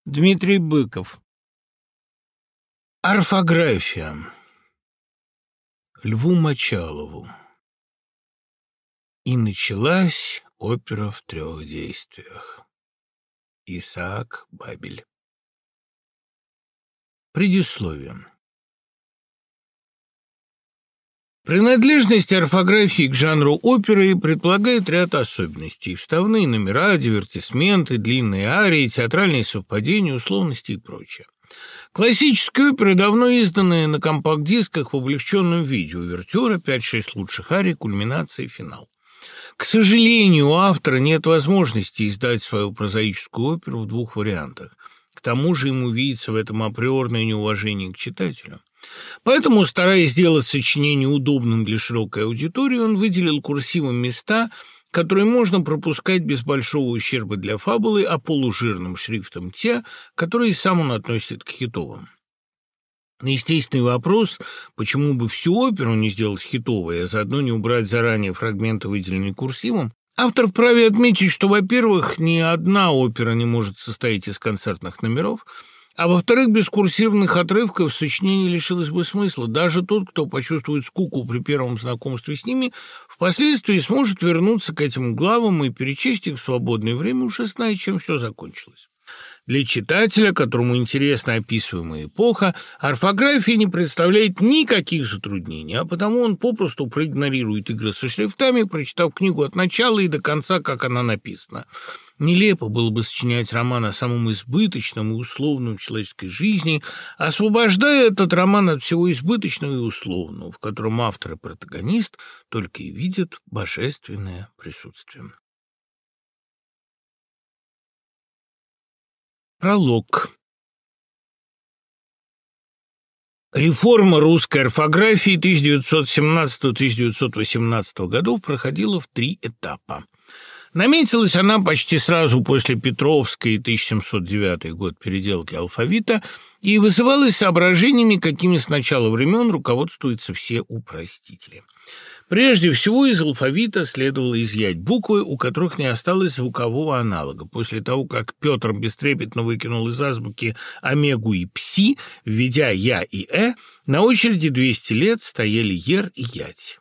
Дмитрий Быков. Орфография. Льву Мочалову. И началась опера в 3 действиях. Исаак Бабель. Предисловие. Принадлежность орфографии к жанру оперы предполагает ряд особенностей: вставные номера, дивертисменты, длинные арии, театральные совпадения, условности и прочее. Классические оперы давно изданы на компакт-дисках в облегченном виде: увертюра, 5-6 лучших арий, кульминация и финал. К сожалению, у автора нет возможности издать свою прозаическую оперу в 2 вариантах. К тому же ему видится в этом априорное неуважение к читателю. Поэтому, стараясь сделать сочинение удобным для широкой аудитории, он выделил курсивом места, которые можно пропускать без большого ущерба для фабулы, а полужирным шрифтом те, которые сам он относит к хитовым. На естественный вопрос, почему бы всю оперу не сделать хитовой, а заодно не убрать заранее фрагменты, выделенные курсивом, автор вправе отметить, что, во-первых, ни одна опера не может состоять из концертных номеров, а во-вторых, без курсивных отрывков сочинение лишилось бы смысла. Даже тот, кто почувствует скуку при первом знакомстве с ними, впоследствии сможет вернуться к этим главам и перечесть их в свободное время, уже зная, чем все закончилось. Для читателя, которому интересна описываемая эпоха, орфография не представляет никаких затруднений, а потому он попросту проигнорирует игры со шрифтами, прочитав книгу от начала и до конца, как она написана. Нелепо было бы сочинять роман о самом избыточном и условном в человеческой жизни, освобождая этот роман от всего избыточного и условного, в котором автор и протагонист только и видят божественное присутствие. Пролог. Реформа русской орфографии 1917-1918 годов проходила в 3 этапа. Наметилась она почти сразу после Петровской 1709 год переделки алфавита и вызывалась соображениями, какими с начала времен руководствуются все упростители. Прежде всего, из алфавита следовало изъять буквы, у которых не осталось звукового аналога. После того, как Петр бестрепетно выкинул из азбуки омегу и пси, введя я и на очереди 200 лет стояли ер и ять.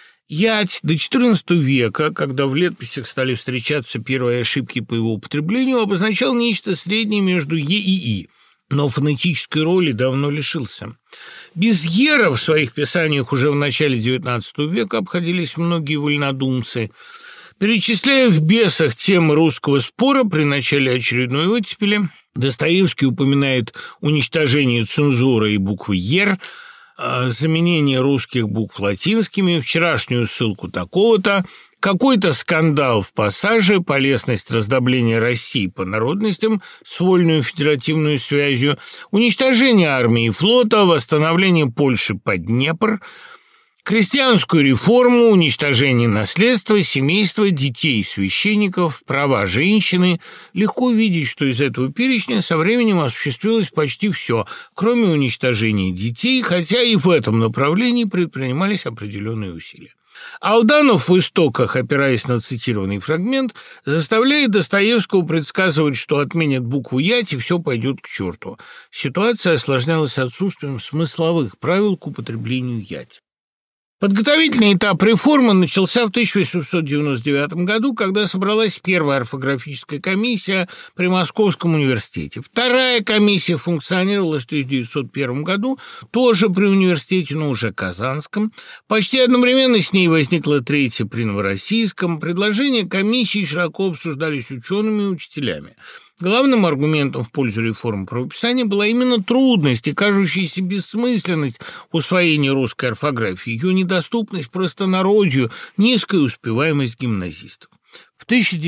Ять до XIV века, когда в летописях стали встречаться первые ошибки по его употреблению, обозначал нечто среднее между е и и, но фонетической роли давно лишился. Без ера в своих писаниях уже в начале XIX века обходились многие вольнодумцы. Перечисляя в «Бесах» темы русского спора при начале очередной оттепели, Достоевский упоминает уничтожение цензуры и буквы «ер», заменение русских букв латинскими, вчерашнюю ссылку такого-то, какой-то скандал в пассаже, полезность раздобления России по народностям с вольную федеративную связью, уничтожение армии и флота, восстановление Польши под Днепр, крестьянскую реформу, уничтожение наследства, семейства, детей, священников, права женщины. Легко видеть, что из этого перечня со временем осуществилось почти все, кроме уничтожения детей, хотя и в этом направлении предпринимались определенные усилия. Алданов в «Истоках», опираясь на цитированный фрагмент, заставляет Достоевского предсказывать, что отменят букву «ять» и все пойдет к черту. Ситуация осложнялась отсутствием смысловых правил к употреблению «ять». Подготовительный этап реформы начался в 1899 году, когда собралась первая орфографическая комиссия при Московском университете. Вторая комиссия функционировала в 1901 году, тоже при университете, но уже Казанском. Почти одновременно с ней возникла третья при Новороссийском. Предложения комиссии широко обсуждались учеными и учителями. Главным аргументом в пользу реформы правописания была именно трудность и кажущаяся бессмысленность усвоения русской орфографии, ее недоступность простонародью, низкая успеваемость гимназистов. В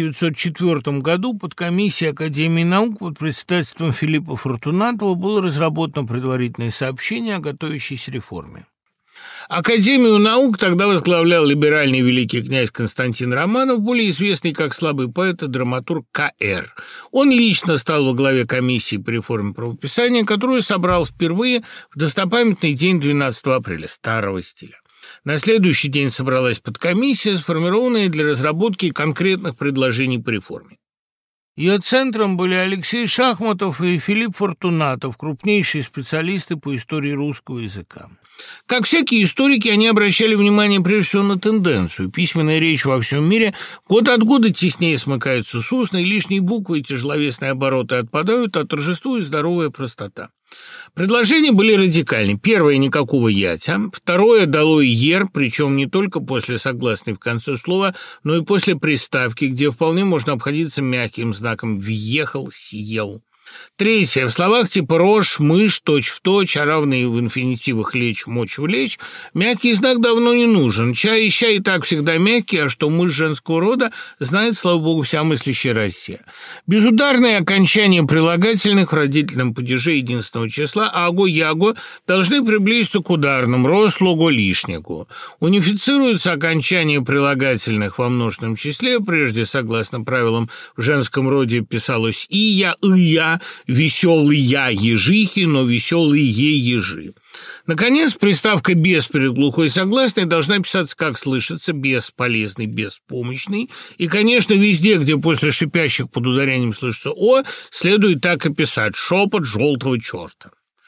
1904 году под комиссией Академии наук под председательством Филиппа Фортунатова было разработано предварительное сообщение о готовящейся реформе. Академию наук тогда возглавлял либеральный великий князь Константин Романов, более известный как слабый поэт и драматург К.Р. Он лично стал во главе комиссии по реформе правописания, которую собрал впервые в достопамятный день 12 апреля старого стиля. На следующий день собралась подкомиссия, сформированная для разработки конкретных предложений по реформе. Ее центром были Алексей Шахматов и Филипп Фортунатов, крупнейшие специалисты по истории русского языка. Как всякие историки, они обращали внимание прежде всего на тенденцию. Письменная речь во всем мире год от года теснее смыкается с устной, лишние буквы и тяжеловесные обороты отпадают, а торжествует здоровая простота. Предложения были радикальны. Первое – никакого ятя. Второе – долой ер, причем не только после согласной в конце слова, но и после приставки, где вполне можно обходиться мягким знаком «въехал», «съел». Третье. В словах типа «рожь», «мышь», «точь-в-точь», а равные в инфинитивах «лечь», «мочь», «влечь» мягкий знак давно не нужен. Чай и ща и так всегда мягкий, а что мышь женского рода, знает, слава богу, вся мыслящая Россия. Безударные окончания прилагательных в родительном падеже единственного числа «аго-яго» должны приблизиться к ударным «рослого», «лишнего». Унифицируются окончания прилагательных во множественном числе, прежде, согласно правилам, в женском роде писалось «ия», «ия», «веселые ежихи», но «веселые ежи». Наконец, приставка «без» перед глухой согласной должна писаться как слышится, бесполезный, беспомощный. И, конечно, везде, где после шипящих под ударением слышится «о», следует так и писать «шепот желтого черта».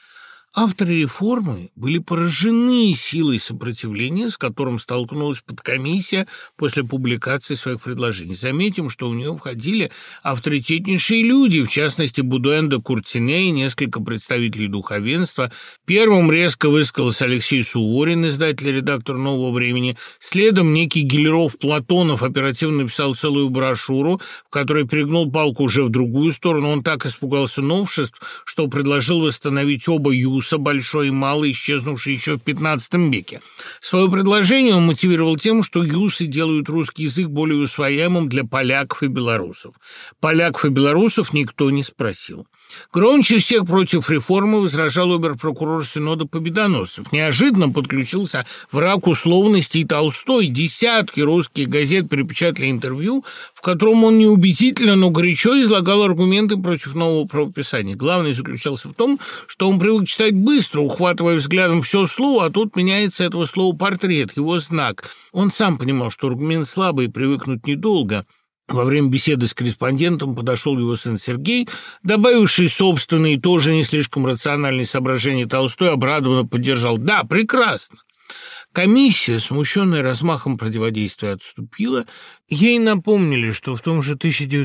Авторы реформы были поражены силой сопротивления, с которым столкнулась подкомиссия после публикации своих предложений. Заметим, что в нее входили авторитетнейшие люди, в частности, Будуэн де Куртине и несколько представителей духовенства. Первым резко высказался Алексей Суворин, издатель и редактор «Нового времени». Следом некий Гелеров-Платонов оперативно написал целую брошюру, в которой перегнул палку уже в другую сторону. Он так испугался новшеств, что предложил восстановить оба юса, большой и малый, исчезнувший еще в XV веке. Свое предложение он мотивировал тем, что юсы делают русский язык более усвояемым для поляков и белорусов. Поляков и белорусов никто не спросил. Громче всех против реформы возражал обер-прокурор Синода Победоносцев. Неожиданно подключился враг условностей Толстой. Десятки русских газет перепечатали интервью, в котором он неубедительно, но горячо излагал аргументы против нового правописания. Главное заключался в том, что он привык читать быстро, ухватывая взглядом все слово, а тут меняется этого слова портрет, его знак. Он сам понимал, что аргумент слабый, привыкнуть недолго. Во время беседы с корреспондентом подошел его сын Сергей, добавивший собственные, тоже не слишком рациональные соображения. Толстой обрадованно поддержал. «Да, прекрасно». Комиссия, смущенная размахом противодействия, отступила. Ей напомнили, что в том же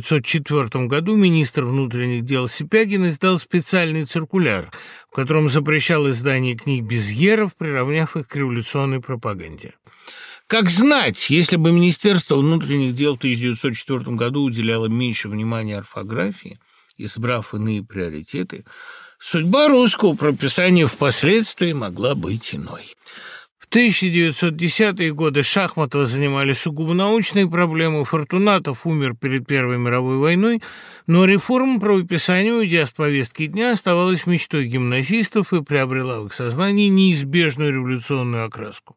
1904 году министр внутренних дел Сипягин издал специальный циркуляр, в котором запрещал издание книг без еров, приравняв их к революционной пропаганде. Как знать, если бы Министерство внутренних дел в 1904 году уделяло меньше внимания орфографии, избрав иные приоритеты, судьба русского прописания впоследствии могла быть иной. В 1910-е годы Шахматова занимали сугубо научные проблемы, Фортунатов умер перед Первой мировой войной, но реформа правописания, уйдя с повестки дня, оставалась мечтой гимназистов и приобрела в их сознании неизбежную революционную окраску.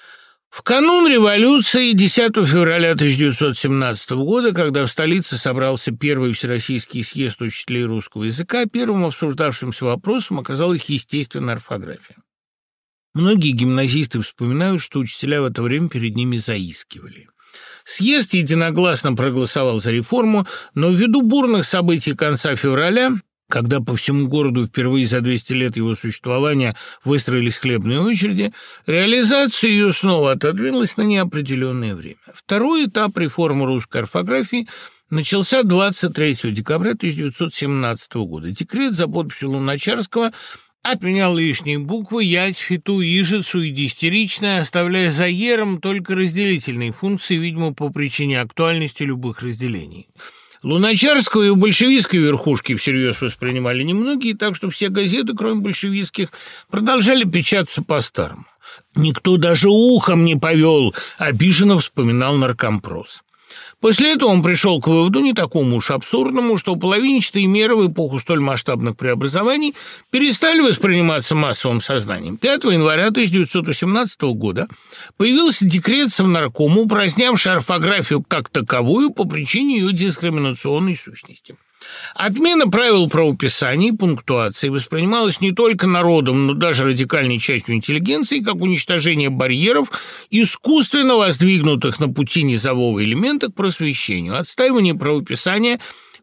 В канун революции 10 февраля 1917 года, когда в столице собрался Первый Всероссийский съезд учителей русского языка, первым обсуждавшимся вопросом оказалась естественная орфография. Многие гимназисты вспоминают, что учителя в это время перед ними заискивали. Съезд единогласно проголосовал за реформу, но ввиду бурных событий конца февраля, когда по всему городу впервые за 200 лет его существования выстроились хлебные очереди, реализация ее снова отодвинулась на неопределенное время. Второй этап реформы русской орфографии начался 23 декабря 1917 года. Декрет за подписью Луначарского отменял лишние буквы, ять, фиту, ижицу и дистеричное, оставляя за ером только разделительные функции, видимо, по причине актуальности любых разделений. Луначарского и у большевистской верхушки всерьез воспринимали немногие, так что все газеты, кроме большевистских, продолжали печататься по-старому. «Никто даже ухом не повел», — обиженно вспоминал наркомпрос. После этого он пришел к выводу, не такому уж абсурдному, что половинчатые меры в эпоху столь масштабных преобразований перестали восприниматься массовым сознанием. 5 января 1918 года появился декрет Совнаркома, упразднявший орфографию как таковую по причине ее дискриминационной сущности. Отмена правил правописания и пунктуации воспринималась не только народом, но даже радикальной частью интеллигенции как уничтожение барьеров, искусственно воздвигнутых на пути низового элемента к просвещению. Отстаивание правописания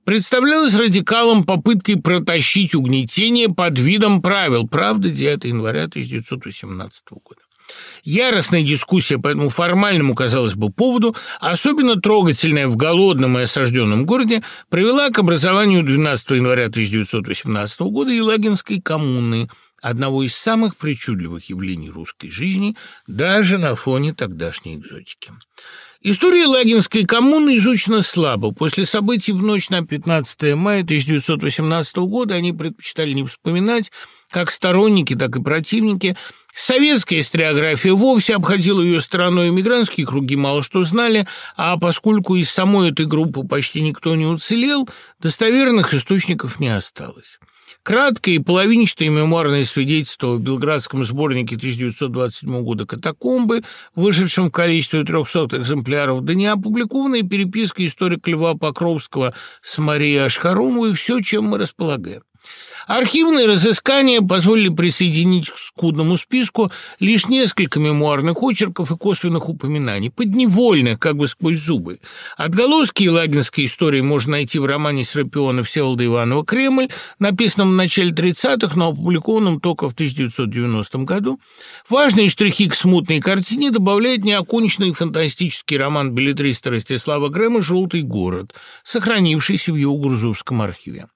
представлялась радикалам попыткой протащить угнетение под видом правил. Правда, 9 января 1918 года. Яростная дискуссия по этому формальному, казалось бы, поводу, особенно трогательная в голодном и осажденном городе, привела к образованию 12 января 1918 года Елагинской коммуны, одного из самых причудливых явлений русской жизни, даже на фоне тогдашней экзотики. История Елагинской коммуны изучена слабо. После событий в ночь на 15 мая 1918 года они предпочитали не вспоминать, как сторонники, так и противники. Советская историография вовсе обходила ее стороной, эмигрантские круги мало что знали, а поскольку из самой этой группы почти никто не уцелел, достоверных источников не осталось. Краткое и половинчатое мемуарное свидетельство в белградском сборнике 1927 года «Катакомбы», вышедшем в количестве 300 экземпляров, да не опубликованная переписка историка Льва Покровского с Марией Ашхарумовой – все, чем мы располагаем. Архивные разыскания позволили присоединить к скудному списку лишь несколько мемуарных очерков и косвенных упоминаний, подневольных, как бы сквозь зубы. Отголоски елагинской истории можно найти в романе Серапиона Всеволода Иванова «Кремль», написанном в начале 30-х, но опубликованном только в 1990 году. Важные штрихи к смутной картине добавляет неоконченный фантастический роман беллетриста Ростислава Грэма «Желтый город», сохранившийся в его Гурзуфском архиве.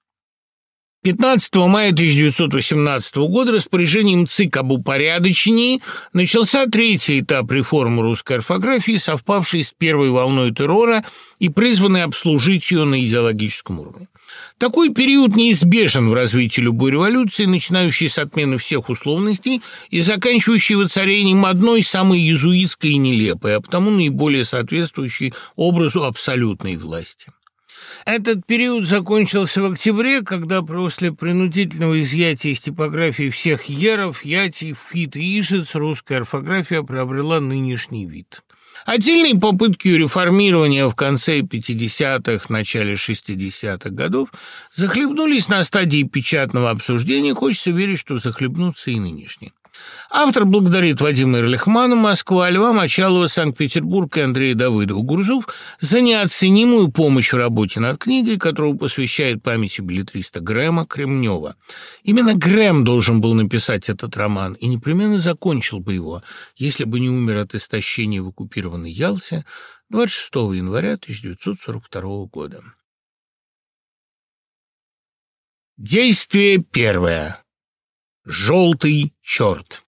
15 мая 1918 года распоряжением ЦИК об упорядочении начался третий этап реформы русской орфографии, совпавший с первой волной террора и призванный обслужить ее на идеологическом уровне. Такой период неизбежен в развитии любой революции, начинающей с отмены всех условностей и заканчивающей воцарением одной самой иезуитской и нелепой, а потому наиболее соответствующей образу абсолютной власти. Этот период закончился в октябре, когда после принудительного изъятия из типографии всех еров, ятий, фит и ишиц русская орфография приобрела нынешний вид. Отдельные попытки ее реформирования в конце 50-х, начале 60-х годов захлебнулись на стадии печатного обсуждения, хочется верить, что захлебнутся и нынешние. Автор благодарит Вадима Эрлихмана, Москва, Льва Мочалова, Санкт-Петербург и Андрея Давыдова, Гурзуф за неоценимую помощь в работе над книгой, которую посвящает памяти беллетриста Грэма Кремнева. Именно Грэм должен был написать этот роман и непременно закончил бы его, если бы не умер от истощения в оккупированной Ялте 26 января 1942 года. Действие первое. Желтый черт.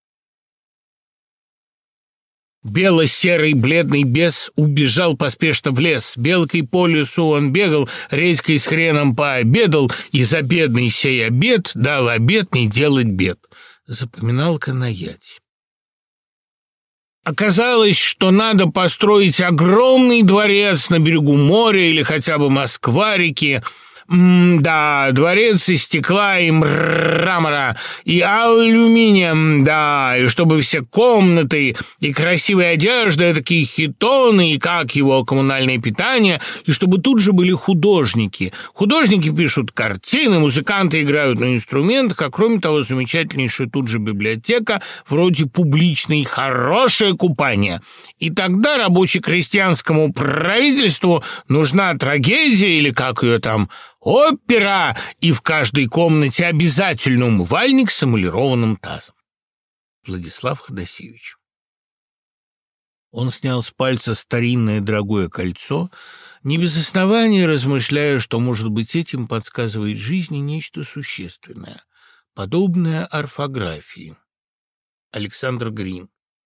Бело-серый бледный бес убежал поспешно в лес. Белкой по лесу он бегал, редькой с хреном пообедал, и за бедный сей обед дал обет не делать бед. Запоминалка на ять. Оказалось, что надо построить огромный дворец на берегу моря или хотя бы Москва-реки. Да, дворец из стекла и мрамора, и алюминия, да, и чтобы все комнаты, и красивые одежды, такие хитоны, и как его коммунальное питание, и чтобы тут же были художники. Художники пишут картины, музыканты играют на инструментах, а кроме того, замечательнейшая тут же библиотека, вроде публичной, хорошее купание. И тогда рабоче-крестьянскому правительству нужна трагедия, или как ее там, опера, и в каждой комнате обязательно умывальник с эмалированным тазом. Владислав Ходосевич. Он снял с пальца старинное дорогое кольцо, не без основания размышляя, что, может быть, этим подсказывает жизни нечто существенное, подобное орфографии. Александр Грин.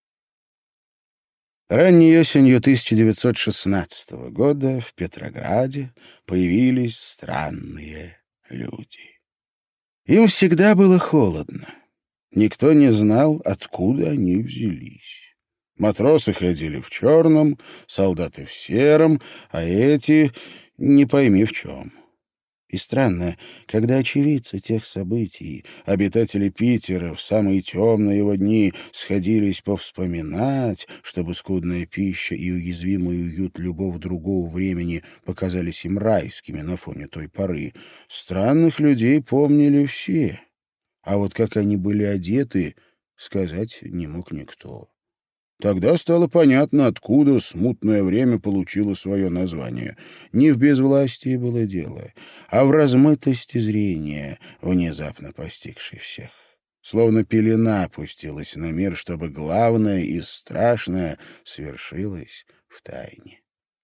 Ранней осенью 1916 года в Петрограде появились странные люди. Им всегда было холодно. Никто не знал, откуда они взялись. Матросы ходили в черном, солдаты в сером, а эти не пойми в чем. И странно, когда очевидцы тех событий, обитатели Питера в самые темные его дни сходились повспоминать, чтобы скудная пища и уязвимый уют любого другого времени показались им райскими на фоне той поры, странных людей помнили все. А вот как они были одеты, сказать не мог никто. Тогда стало понятно, откуда смутное время получило свое название. Не в безвластии было дело, а в размытости зрения, внезапно постигшей всех. Словно пелена опустилась на мир, чтобы главное и страшное свершилось в тайне.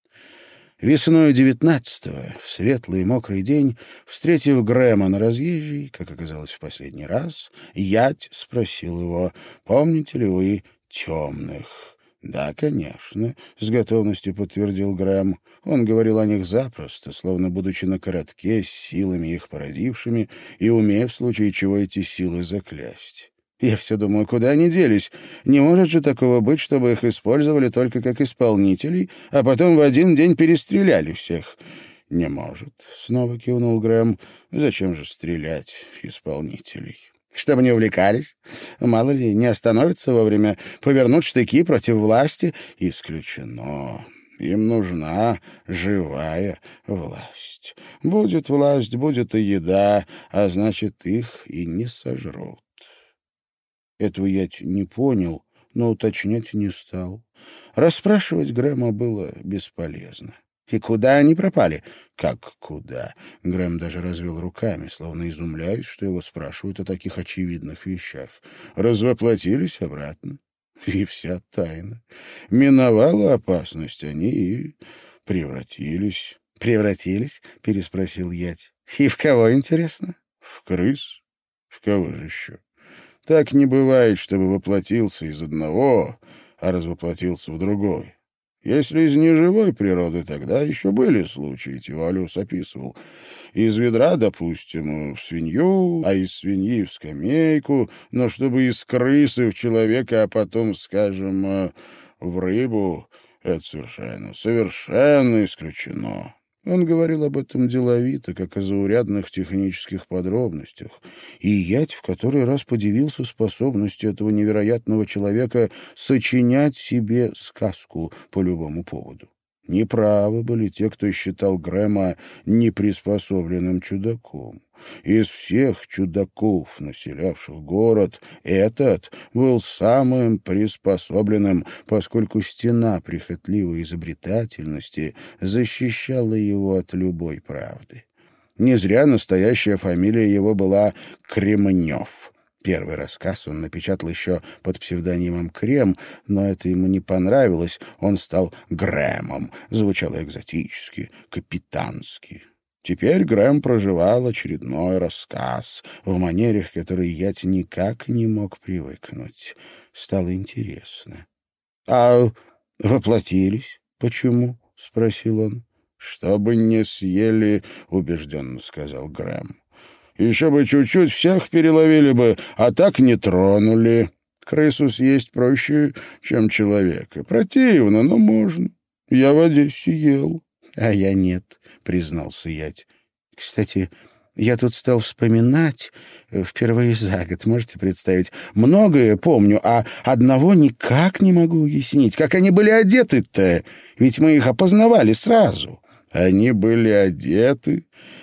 Весною 19-го, в светлый и мокрый день, встретив Грэма на разъезжей, как оказалось в последний раз, Ять спросил его: «Помните ли вы темных?» «Да, конечно», — с готовностью подтвердил Грэм. Он говорил о них запросто, словно будучи на коротке с силами их породившими и умея в случае чего эти силы заклясть. Я все думаю, куда они делись? Не может же такого быть, чтобы их использовали только как исполнителей, а потом в один день перестреляли всех. Не может, снова кивнул Грэм. Зачем же стрелять исполнителей? Чтобы не увлекались. Мало ли, не остановятся вовремя, повернут штыки против власти. Исключено. Им нужна живая власть. Будет власть, будет и еда, а значит, их и не сожрут. Этого я не понял, но уточнять не стал. Расспрашивать Грэма было бесполезно. «И куда они пропали?» «Как куда?» Грэм даже развел руками, словно изумляясь, что его спрашивают о таких очевидных вещах. «Развоплотились обратно. И вся тайна. Миновала опасность, они и превратились». «Превратились?» — переспросил Ять. «И в кого, интересно?» «В крыс. В кого же еще?» Так не бывает, чтобы воплотился из одного, а развоплотился в другой. Если из неживой природы, тогда еще были случаи, Тивалиус описывал. Из ведра, допустим, в свинью, а из свиньи в скамейку, но чтобы из крысы в человека, а потом, скажем, в рыбу, это совершенно исключено. Он говорил об этом деловито, как о заурядных технических подробностях, и Ять в который раз подивился способности этого невероятного человека сочинять себе сказку по любому поводу. Неправы были те, кто считал Грэма неприспособленным чудаком. Из всех чудаков, населявших город, этот был самым приспособленным, поскольку стена прихотливой изобретательности защищала его от любой правды. Не зря настоящая фамилия его была Кремнев. Первый рассказ он напечатал еще под псевдонимом Крем, но это ему не понравилось, он стал Грэмом, звучало экзотически, капитански. Теперь Грэм проживал очередной рассказ в манерах, которые Ять никак не мог привыкнуть. Стало интересно. — А воплотились? Почему? — спросил он. — Чтобы не съели, — убежденно сказал Грэм. — Еще бы чуть-чуть всех переловили бы, а так не тронули. Крысу съесть проще, чем человека. Противно, но можно. Я в Одессе ел. — А я нет, — признался Ять. — Кстати, я тут стал вспоминать впервые за год, можете представить. Многое помню, а одного никак не могу уяснить. Как они были одеты-то? Ведь мы их опознавали сразу. Они были одеты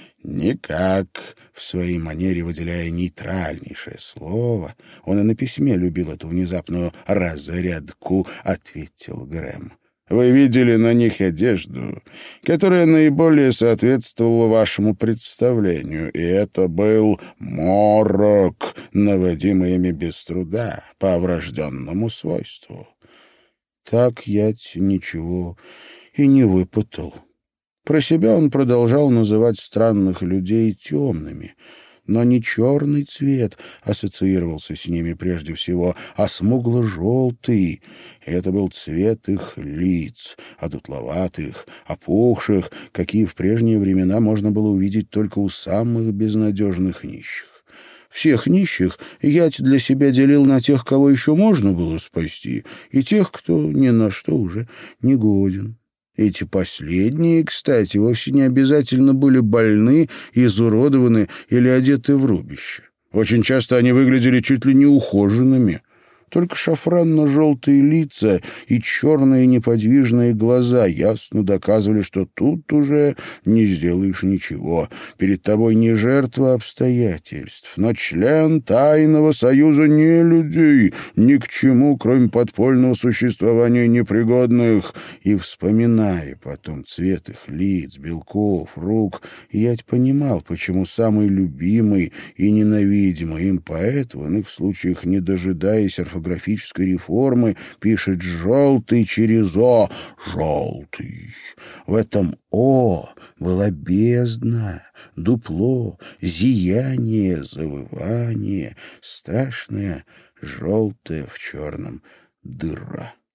никак, в своей манере выделяя нейтральнейшее слово. Он и на письме любил эту внезапную разрядку, ответил Грэм. Вы видели на них одежду, которая наиболее соответствовала вашему представлению, и это был морок, наводимый ими без труда, по врожденному свойству. Так Ять ничего и не выпытал. Про себя он продолжал называть странных людей темными, но не черный цвет ассоциировался с ними прежде всего, а смугло-желтый. Это был цвет их лиц, одутловатых, опухших, какие в прежние времена можно было увидеть только у самых безнадежных нищих. Всех нищих Ять для себя делил на тех, кого еще можно было спасти, и тех, кто ни на что уже не годен. Эти последние, кстати, вовсе не обязательно были больны, изуродованы или одеты в рубище. Очень часто они выглядели чуть ли не ухоженными. Только шафранно-желтые лица и черные неподвижные глаза ясно доказывали, что тут уже не сделаешь ничего. Перед тобой не жертва обстоятельств, но член тайного союза нелюдей, ни к чему, кроме подпольного существования непригодных. И, вспоминая потом цвет их лиц, белков, рук, я понимал, почему самый любимый и ненавидимый им поэт, в иных случаях, не дожидаясь орфографической реформы, пишет «желтый» через «о», «желтый». В этом «о» была бездна, дупло, зияние, завывание, страшная желтая в черном дыра.